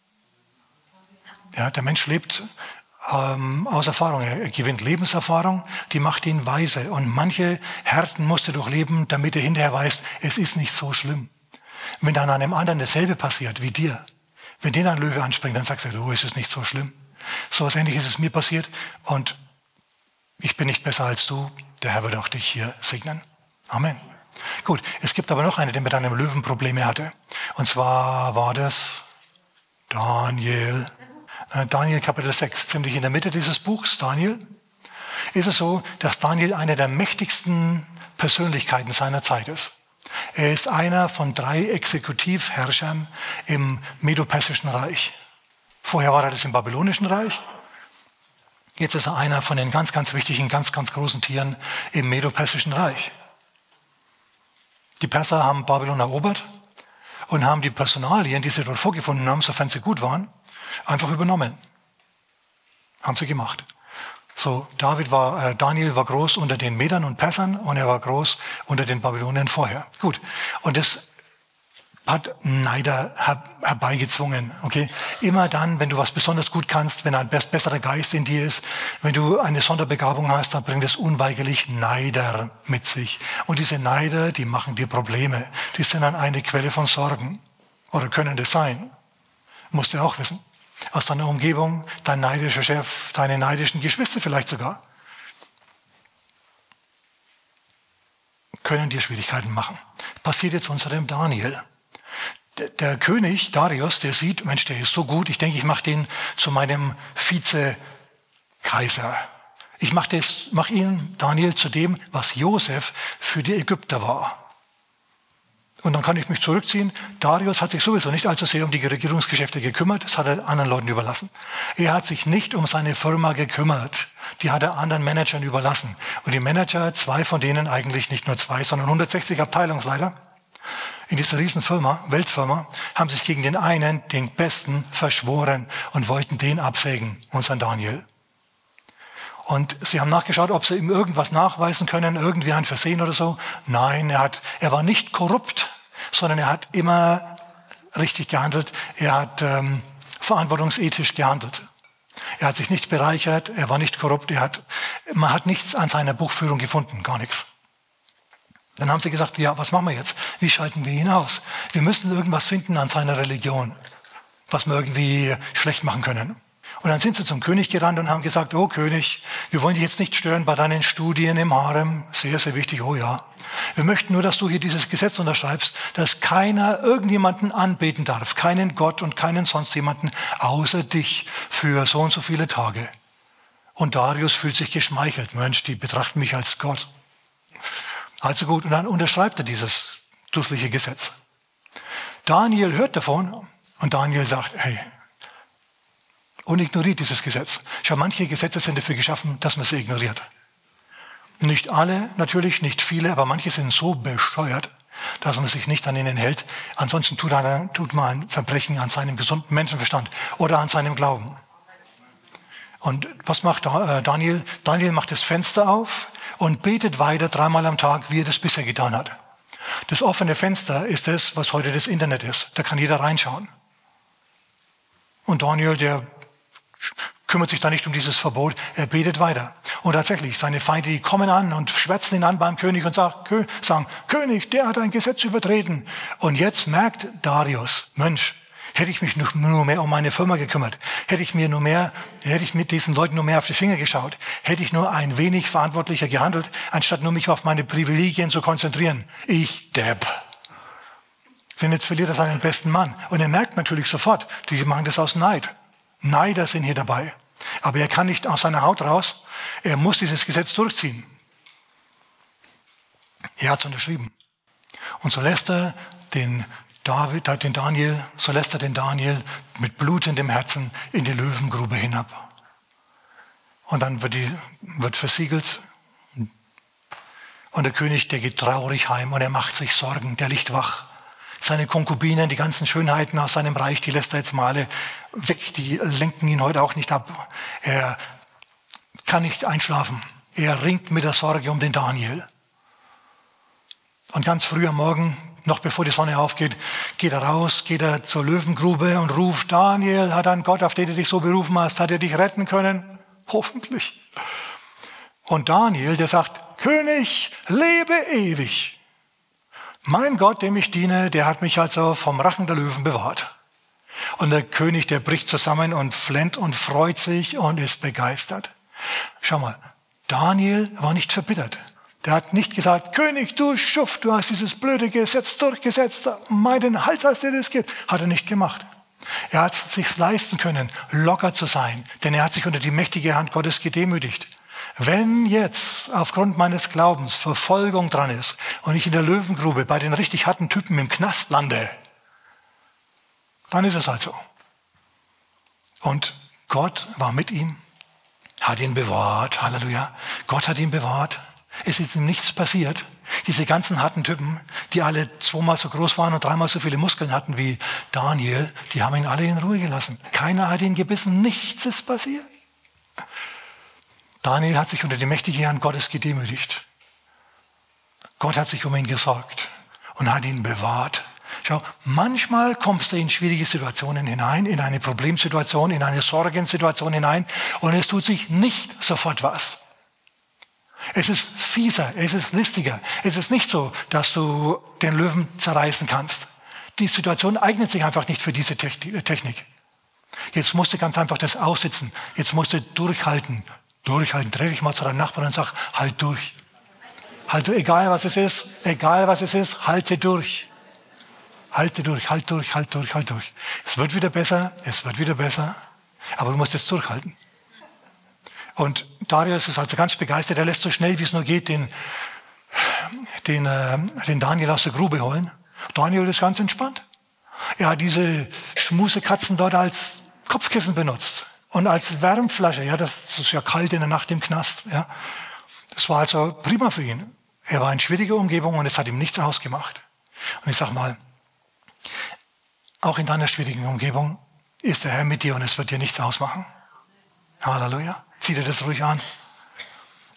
Ja, der Mensch lebt ähm, aus Erfahrung. Er gewinnt Lebenserfahrung, die macht ihn weise. Und manche Härten musst du durchleben, damit er hinterher weiß, es ist nicht so schlimm. Wenn dann einem anderen dasselbe passiert wie dir, wenn den ein Löwe anspringt, dann sagst du, du, es ist nicht so schlimm. So was Ähnliches ist mir passiert und ich bin nicht besser als du. Der Herr wird auch dich hier segnen. Amen. Gut, es gibt aber noch eine, die mit einem Löwen Probleme hatte. Und zwar war das Daniel. Daniel Kapitel sechs, ziemlich in der Mitte dieses Buchs, Daniel. Ist es so, dass Daniel eine der mächtigsten Persönlichkeiten seiner Zeit ist. Er ist einer von drei Exekutivherrschern im Medo-Persischen Reich. Vorher war er das im Babylonischen Reich. Jetzt ist er einer von den ganz, ganz wichtigen, ganz, ganz großen Tieren im Medo-Persischen Reich. Die Perser haben Babylon erobert und haben die Personalien, die sie dort vorgefunden haben, sofern sie gut waren, einfach übernommen. Haben sie gemacht. So, David war, äh, Daniel war groß unter den Medern und Persern und er war groß unter den Babyloniern vorher. Gut. Und das hat Neider her, herbeigezwungen. Okay? Immer dann, wenn du was besonders gut kannst, wenn ein besserer Geist in dir ist, wenn du eine Sonderbegabung hast, dann bringt es unweigerlich Neider mit sich. Und diese Neider, die machen dir Probleme. Die sind dann eine Quelle von Sorgen. Oder können das sein. Musst du auch wissen. Aus deiner Umgebung, dein neidischer Chef, deine neidischen Geschwister vielleicht sogar, können dir Schwierigkeiten machen. Passiert jetzt unserem Daniel. Der, der König Darius, der sieht, Mensch, der ist so gut, ich denke, ich mache den zu meinem Vize-Kaiser. Ich mache mach ihn, Daniel, zu dem, was Josef für die Ägypter war. Und dann kann ich mich zurückziehen. Darius hat sich sowieso nicht allzu sehr um die Regierungsgeschäfte gekümmert. Das hat er anderen Leuten überlassen. Er hat sich nicht um seine Firma gekümmert. Die hat er anderen Managern überlassen. Und die Manager, zwei von denen, eigentlich nicht nur zwei, sondern hundertsechzig Abteilungsleiter in dieser riesen Firma, Weltfirma, haben sich gegen den einen, den Besten, verschworen und wollten den absägen, unseren Daniel. Und sie haben nachgeschaut, ob sie ihm irgendwas nachweisen können, irgendwie ein Versehen oder so. Nein, er, hat, er war nicht korrupt, sondern er hat immer richtig gehandelt. Er hat ähm, verantwortungsethisch gehandelt. Er hat sich nicht bereichert, er war nicht korrupt, er hat, man hat nichts an seiner Buchführung gefunden, gar nichts. Dann haben sie gesagt, ja, was machen wir jetzt? Wie schalten wir ihn aus? Wir müssen irgendwas finden an seiner Religion, was wir irgendwie schlecht machen können. Und dann sind sie zum König gerannt und haben gesagt, oh König, wir wollen dich jetzt nicht stören bei deinen Studien im Harem. Sehr, sehr wichtig, oh ja. Wir möchten nur, dass du hier dieses Gesetz unterschreibst, dass keiner irgendjemanden anbeten darf, keinen Gott und keinen sonst jemanden außer dich für so und so viele Tage. Und Darius fühlt sich geschmeichelt. Mensch, die betrachten mich als Gott. Also gut, und dann unterschreibt er dieses dusselige Gesetz. Daniel hört davon und Daniel sagt, hey, und ignoriert dieses Gesetz. Schau, manche Gesetze sind dafür geschaffen, dass man sie ignoriert. Nicht alle, natürlich, nicht viele, aber manche sind so bescheuert, dass man sich nicht an ihnen hält. Ansonsten tut, einer, tut man ein Verbrechen an seinem gesunden Menschenverstand oder an seinem Glauben. Und was macht Daniel? Daniel macht das Fenster auf und betet weiter dreimal am Tag, wie er das bisher getan hat. Das offene Fenster ist das, was heute das Internet ist. Da kann jeder reinschauen. Und Daniel, der kümmert sich da nicht um dieses Verbot, er betet weiter. Und tatsächlich, seine Feinde, die kommen an und schwätzen ihn an beim König und sagen, sagen, König, der hat ein Gesetz übertreten. Und jetzt merkt Darius, Mensch, hätte ich mich nur mehr um meine Firma gekümmert, hätte ich mir nur mehr, hätte ich mit diesen Leuten nur mehr auf die Finger geschaut, hätte ich nur ein wenig verantwortlicher gehandelt, anstatt nur mich auf meine Privilegien zu konzentrieren. Ich Depp. Denn jetzt verliert er seinen besten Mann. Und er merkt natürlich sofort, die machen das aus Neid. Neider sind hier dabei. Aber er kann nicht aus seiner Haut raus. Er muss dieses Gesetz durchziehen. Er hat es unterschrieben. Und so lässt er den David, den Daniel, so lässt er den Daniel mit blutendem Herzen in die Löwengrube hinab. Und dann wird, die, wird versiegelt. Und der König, der geht traurig heim und er macht sich Sorgen, der liegt wach. Seine Konkubinen, die ganzen Schönheiten aus seinem Reich, die lässt er jetzt mal alle weg. Die lenken ihn heute auch nicht ab. Er kann nicht einschlafen. Er ringt mit der Sorge um den Daniel. Und ganz früh am Morgen, noch bevor die Sonne aufgeht, geht er raus, geht er zur Löwengrube und ruft, Daniel, hat ein Gott, auf den du dich so berufen hast, hat er dich retten können? Hoffentlich. Und Daniel, der sagt, König, lebe ewig. Mein Gott, dem ich diene, der hat mich also vom Rachen der Löwen bewahrt. Und der König, der bricht zusammen und flennt und freut sich und ist begeistert. Schau mal, Daniel war nicht verbittert. Der hat nicht gesagt, König, du Schuft, du hast dieses blöde Gesetz durchgesetzt, meinen Hals hast du riskiert. Hat er nicht gemacht. Er hat es sich leisten können, locker zu sein, denn er hat sich unter die mächtige Hand Gottes gedemütigt. Wenn jetzt aufgrund meines Glaubens Verfolgung dran ist und ich in der Löwengrube bei den richtig harten Typen im Knast lande, dann ist es halt so. Und Gott war mit ihm, hat ihn bewahrt, Halleluja. Gott hat ihn bewahrt. Es ist ihm nichts passiert. Diese ganzen harten Typen, die alle zweimal so groß waren und dreimal so viele Muskeln hatten wie Daniel, die haben ihn alle in Ruhe gelassen. Keiner hat ihn gebissen, nichts ist passiert. Daniel hat sich unter die mächtige Hand Gottes gedemütigt. Gott hat sich um ihn gesorgt und hat ihn bewahrt. Schau, manchmal kommst du in schwierige Situationen hinein, in eine Problemsituation, in eine Sorgensituation hinein und es tut sich nicht sofort was. Es ist fieser, es ist listiger. Es ist nicht so, dass du den Löwen zerreißen kannst. Die Situation eignet sich einfach nicht für diese Technik. Jetzt musst du ganz einfach das aussitzen. Jetzt musst du durchhalten. Durchhalten. Dreh dich mal zu deinem Nachbarn und sag, halt durch. Halt durch. Egal was es ist, egal was es ist, halte durch. Halte durch, halt durch, halt durch, halt durch. Es wird wieder besser, es wird wieder besser. Aber du musst jetzt durchhalten. Und Darius ist also ganz begeistert. Er lässt so schnell, wie es nur geht, den, den, äh, den Daniel aus der Grube holen. Daniel ist ganz entspannt. Er hat diese Schmusekatzen dort als Kopfkissen benutzt. Und als Wärmflasche, ja, das ist ja kalt in der Nacht im Knast, ja. Das war also prima für ihn. Er war in schwieriger Umgebung und es hat ihm nichts ausgemacht. Und ich sag mal, auch in deiner schwierigen Umgebung ist der Herr mit dir und es wird dir nichts ausmachen. Halleluja. Zieh dir das ruhig an.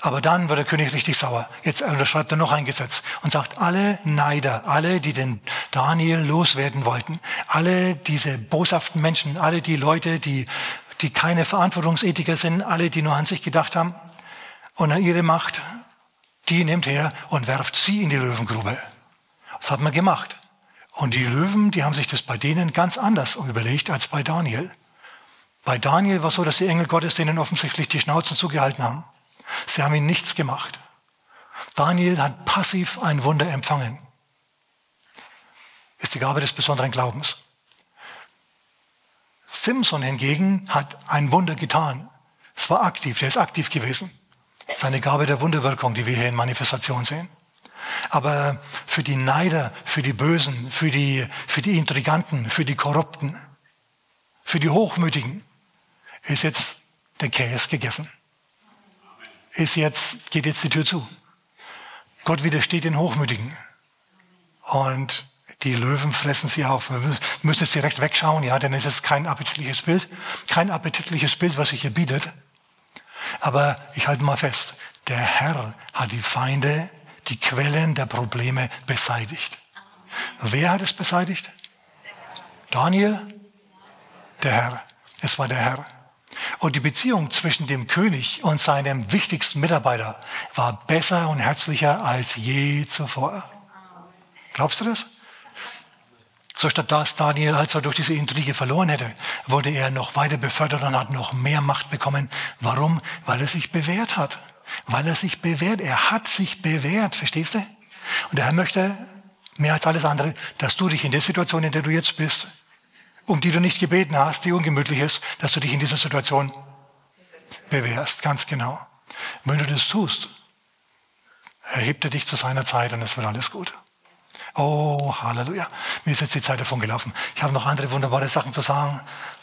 Aber dann wird der König richtig sauer. Jetzt unterschreibt er noch ein Gesetz und sagt, alle Neider, alle, die den Daniel loswerden wollten, alle diese boshaften Menschen, alle die Leute, die, die keine Verantwortungsethiker sind, alle, die nur an sich gedacht haben und an ihre Macht, die nehmt her und werft sie in die Löwengrube. Das hat man gemacht. Und die Löwen, die haben sich das bei denen ganz anders überlegt als bei Daniel. Bei Daniel war es so, dass die Engel Gottes denen offensichtlich die Schnauzen zugehalten haben. Sie haben ihm nichts gemacht. Daniel hat passiv ein Wunder empfangen. Ist die Gabe des besonderen Glaubens. Simson hingegen hat ein Wunder getan. Es war aktiv, er ist aktiv gewesen. Seine Gabe der Wunderwirkung, die wir hier in Manifestation sehen. Aber für die Neider, für die Bösen, für die, für die Intriganten, für die Korrupten, für die Hochmütigen ist jetzt der Käse gegessen. Ist jetzt, geht jetzt die Tür zu. Gott widersteht den Hochmütigen. Und die Löwen fressen sie auf. Wir müssen jetzt direkt wegschauen, ja, denn es ist kein appetitliches Bild. Kein appetitliches Bild, was sich hier bietet. Aber ich halte mal fest, der Herr hat die Feinde, die Quellen der Probleme beseitigt. Wer hat es beseitigt? Daniel? Der Herr. Es war der Herr. Und die Beziehung zwischen dem König und seinem wichtigsten Mitarbeiter war besser und herzlicher als je zuvor. Glaubst du das? So statt dass Daniel, als er durch diese Intrige verloren hätte, wurde er noch weiter befördert und hat noch mehr Macht bekommen. Warum? Weil er sich bewährt hat. Weil er sich bewährt. Er hat sich bewährt, verstehst du? Und der Herr möchte, mehr als alles andere, dass du dich in der Situation, in der du jetzt bist, um die du nicht gebeten hast, die ungemütlich ist, dass du dich in dieser Situation bewährst. Ganz genau. Wenn du das tust, erhebt er dich zu seiner Zeit und es wird alles gut. Oh, Halleluja. Mir ist jetzt die Zeit davon gelaufen. Ich habe noch andere wunderbare Sachen zu sagen.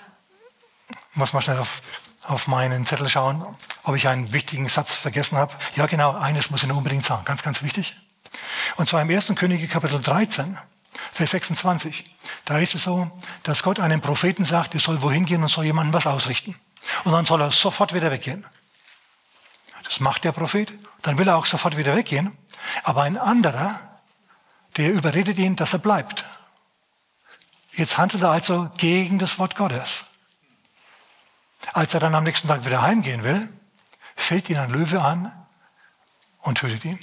Ich muss mal schnell auf, auf meinen Zettel schauen, ob ich einen wichtigen Satz vergessen habe. Ja, genau, eines muss ich noch unbedingt sagen. Ganz, ganz wichtig. Und zwar im ersten Könige Kapitel dreizehn, Vers sechsundzwanzig. Da ist es so, dass Gott einem Propheten sagt, er soll wohin gehen und soll jemandem was ausrichten. Und dann soll er sofort wieder weggehen. Das macht der Prophet. Dann will er auch sofort wieder weggehen. Aber ein anderer, der überredet ihn, dass er bleibt. Jetzt handelt er also gegen das Wort Gottes. Als er dann am nächsten Tag wieder heimgehen will, fällt ihn ein Löwe an und tötet ihn.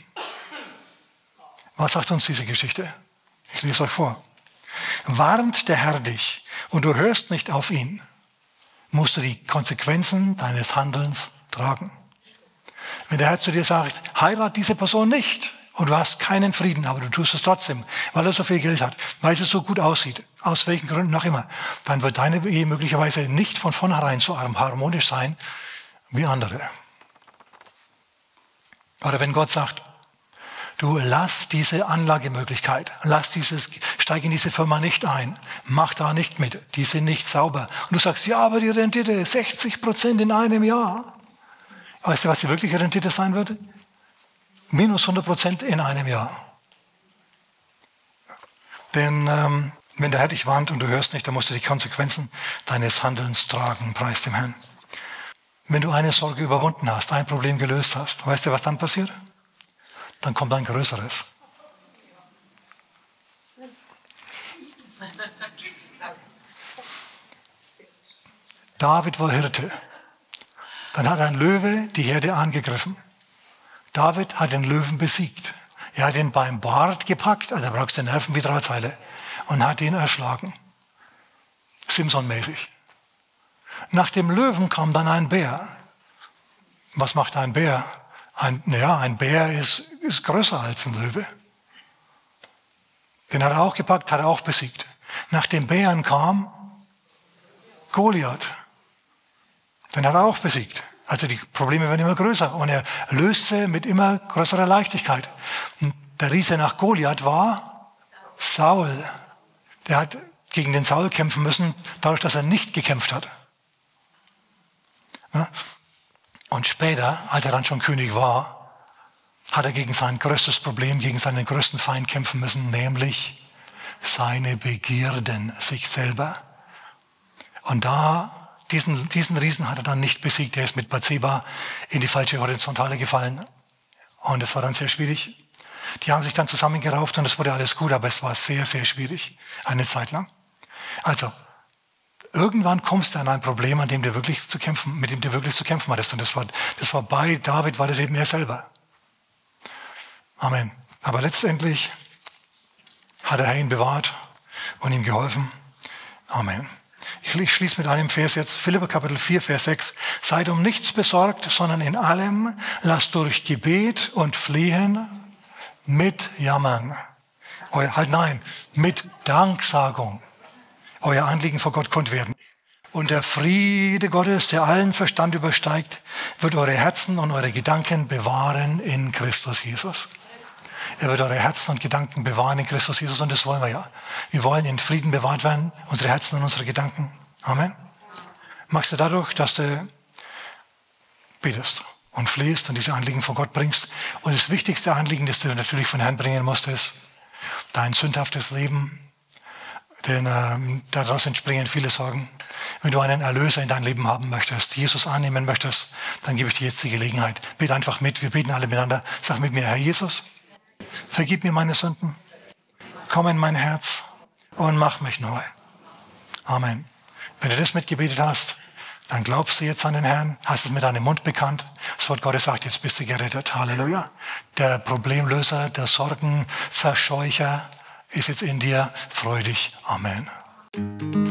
Was sagt uns diese Geschichte? Ich lese euch vor. Warnt der Herr dich und du hörst nicht auf ihn, musst du die Konsequenzen deines Handelns tragen. Wenn der Herr zu dir sagt, heirat diese Person nicht und du hast keinen Frieden, aber du tust es trotzdem, weil er so viel Geld hat, weil es so gut aussieht, aus welchen Gründen auch immer, dann wird deine Ehe möglicherweise nicht von vornherein so harmonisch sein wie andere. Oder wenn Gott sagt, du lass diese Anlagemöglichkeit, lass dieses, steig in diese Firma nicht ein, mach da nicht mit, die sind nicht sauber. Und du sagst, ja, aber die Rendite ist sechzig Prozent in einem Jahr. Weißt du, was die wirkliche Rendite sein würde? Minus hundert Prozent in einem Jahr. Denn ähm, wenn der Herr dich warnt und du hörst nicht, dann musst du die Konsequenzen deines Handelns tragen, preis dem Herrn. Wenn du eine Sorge überwunden hast, ein Problem gelöst hast, weißt du, was dann passiert? Dann kommt ein größeres. David war Hirte. Dann hat ein Löwe die Herde angegriffen. David hat den Löwen besiegt. Er hat ihn beim Bart gepackt, also da brauchst du Nerven wie Drahtseile, und hat ihn erschlagen. Simpson-mäßig. Nach dem Löwen kam dann ein Bär. Was macht ein Bär? Ein, naja, ein Bär ist, ist größer als ein Löwe. Den hat er auch gepackt, hat er auch besiegt. Nach dem Bären kam Goliath. Den hat er auch besiegt. Also die Probleme werden immer größer und er löst sie mit immer größerer Leichtigkeit. Und der Riese nach Goliath war Saul. Der hat gegen den Saul kämpfen müssen, dadurch, dass er nicht gekämpft hat. Und später, als er dann schon König war, hat er gegen sein größtes Problem, gegen seinen größten Feind kämpfen müssen, nämlich seine Begierden, sich selber. Und da diesen, diesen Riesen hat er dann nicht besiegt. Der ist mit Bathseba in die falsche Horizontale gefallen. Und das war dann sehr schwierig. Die haben sich dann zusammengerauft und es wurde alles gut, aber es war sehr, sehr schwierig, eine Zeit lang. Also, irgendwann kommst du an ein Problem, an dem du wirklich zu kämpfen, mit dem du wirklich zu kämpfen hattest. Und das war, das war bei David, war das eben er selber. Amen. Aber letztendlich hat der Herr ihn bewahrt und ihm geholfen. Amen. Ich schließe mit einem Vers jetzt, Philipper Kapitel vier, Vers sechs. Seid um nichts besorgt, sondern in allem lasst durch Gebet und Flehen mit Jammern. Euer, halt nein, mit Danksagung. Euer Anliegen vor Gott kund werden. Und der Friede Gottes, der allen Verstand übersteigt, wird eure Herzen und eure Gedanken bewahren in Christus Jesus. Er wird eure Herzen und Gedanken bewahren in Christus Jesus und das wollen wir ja. Wir wollen in Frieden bewahrt werden, unsere Herzen und unsere Gedanken. Amen. Machst du dadurch, dass du betest und flehst und diese Anliegen vor Gott bringst. Und das wichtigste Anliegen, das du natürlich von Herrn bringen musst, ist dein sündhaftes Leben. Denn ähm, daraus entspringen viele Sorgen. Wenn du einen Erlöser in dein Leben haben möchtest, Jesus annehmen möchtest, dann gebe ich dir jetzt die Gelegenheit. Bete einfach mit, wir beten alle miteinander. Sag mit mir, Herr Jesus, vergib mir meine Sünden, komm in mein Herz und mach mich neu. Amen. Wenn du das mitgebetet hast, dann glaubst du jetzt an den Herrn, hast es mit deinem Mund bekannt. Das Wort Gottes sagt, jetzt bist du gerettet. Halleluja. Der Problemlöser, der Sorgenverscheucher ist jetzt in dir. Freu dich. Amen.